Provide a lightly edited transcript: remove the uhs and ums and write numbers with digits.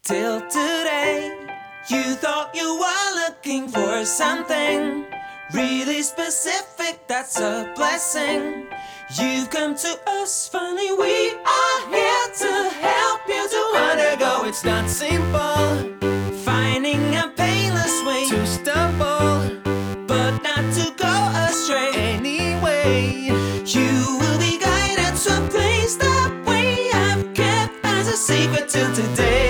till today. You thought you were looking for something really specific, that's a blessing. You've come to us, finally we are here to help you to undergo. It's not simple, finding a painless way to stumble, but not to go astray. Anyway, you will be guided to a place that we have kept as a secret till today.